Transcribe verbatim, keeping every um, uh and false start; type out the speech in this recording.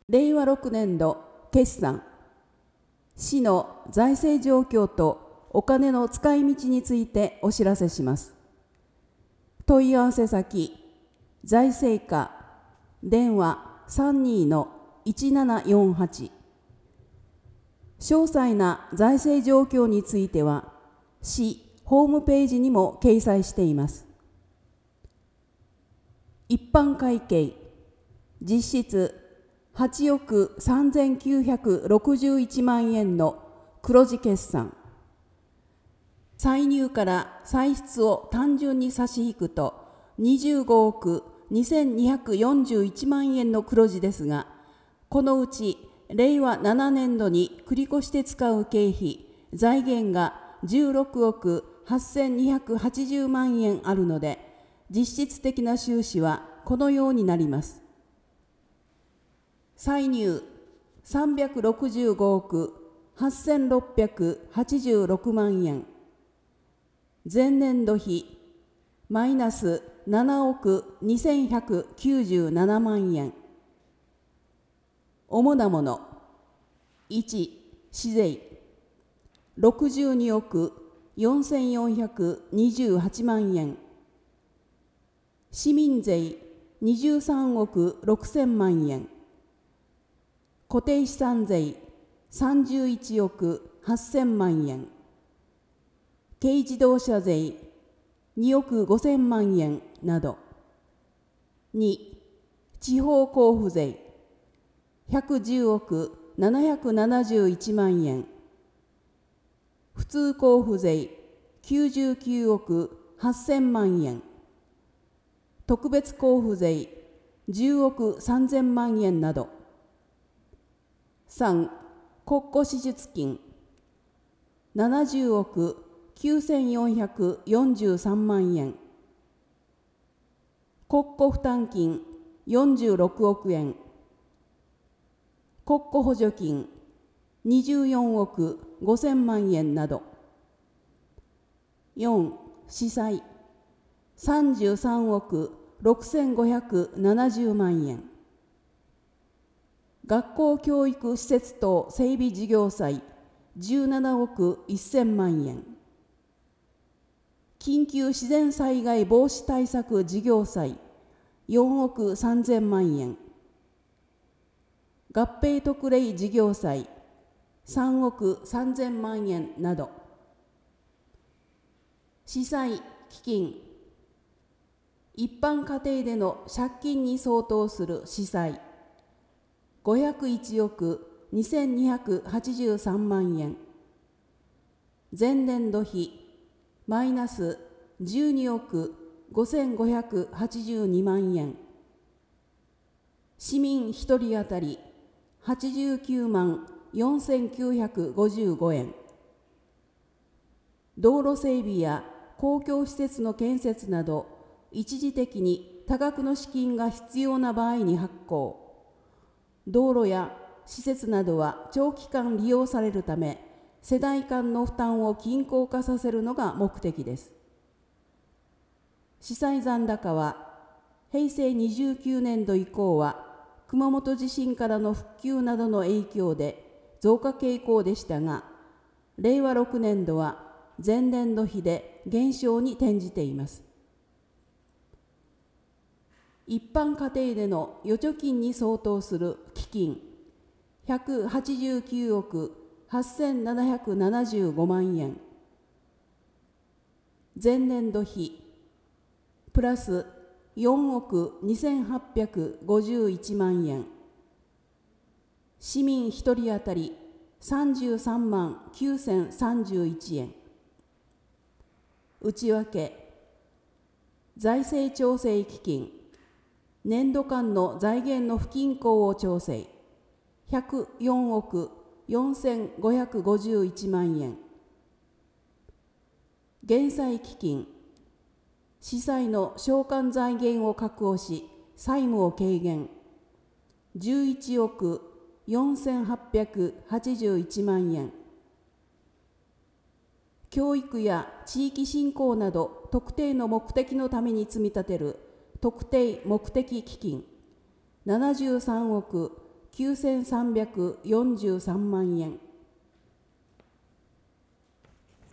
れいわろくねんど決算、市の財政状況とお金の使い道についてお知らせします。問い合わせ先、財政課、電話 さんにーのいちななよんはち。詳細な財政状況については、市ホームページにも掲載しています。一般会計、実質はちおくさんぜんきゅうひゃくろくじゅういちまんえんの黒字決算。歳入から歳出を単純に差し引くとにじゅうごおくにせんにひゃくよんじゅういちまんえんの黒字ですが、このうちれいわななねんどに繰り越して使う経費、財源がじゅうろくおくはっせんにひゃくはちじゅうまんえんあるので、実質的な収支はこのようになります。歳入さんびゃくろくじゅうごおくはっせんろっぴゃくはちじゅうろくまんえん、前年度比マイナスななおくにせんひゃくきゅうじゅうななまんえん。主なもの、いち、市税ろくじゅうにおくよんせんよんひゃくにじゅうはちまんえん、市民税にじゅうさんおくろくせんまんえん、固定資産税さんじゅういちおくはっせんまんえん、軽自動車税におくごせんまんえんなど。に、地方交付税ひゃくじゅうおくななひゃくななじゅういちまんえん、普通交付税きゅうじゅうきゅうおくはっせんまんえん、特別交付税じゅうおくさんぜんまんえんなど。さん、国庫支出金ななじゅうおくきゅうせんよんひゃくよんじゅうさんまんえん、国庫負担金よんじゅうろくおくえん、国庫補助金にじゅうよんおくごせんまんえんなど。よん、司債さんじゅうさんおくろくせんごひゃくななじゅうまんえん、学校教育施設等整備事業債じゅうななおくせんまんえん、緊急自然災害防止対策事業債よんおくさんぜんまんえん、合併特例事業債さんおくさんぜんまんえんなど。司債基金、一般家庭での借金に相当する司債ごひゃくいちおくにせんにひゃくはちじゅうさんまんえん、前年度比マイナスじゅうにおくごせんごひゃくはちじゅうにまんえん、市民ひとり当たりはちじゅうきゅうまんよんせんきゅうひゃくごじゅうごえん、道路整備や公共施設の建設など一時的に多額の資金が必要な場合に発行。道路や施設などは長期間利用されるため、世代間の負担を均衡化させるのが目的です。司債残高はへいせいにじゅうきゅうねんど以降は熊本地震からの復旧などの影響で増加傾向でしたが、れいわろくねんどは前年度比で減少に転じています。一般家庭での預貯金に相当する基金ひゃくはちじゅうきゅうおくはっせんななひゃくななじゅうごまんえん、前年度比プラスよんおくにせんはっぴゃくごじゅういちまんえん、市民ひとり当たりさんじゅうさんまんきゅうせんさんじゅういちえん。内訳、財政調整基金年度間の財源の不均衡を調整ひゃくよんおくよんせんごひゃくごじゅういちまんえん、減債基金司債の償還財源を確保し債務を軽減じゅういちおくよんせんはっぴゃくはちじゅういちまんえん、教育や地域振興など特定の目的のために積み立てる特定目的基金ななじゅうさんおくきゅうせんさんびゃくよんじゅうさんまんえん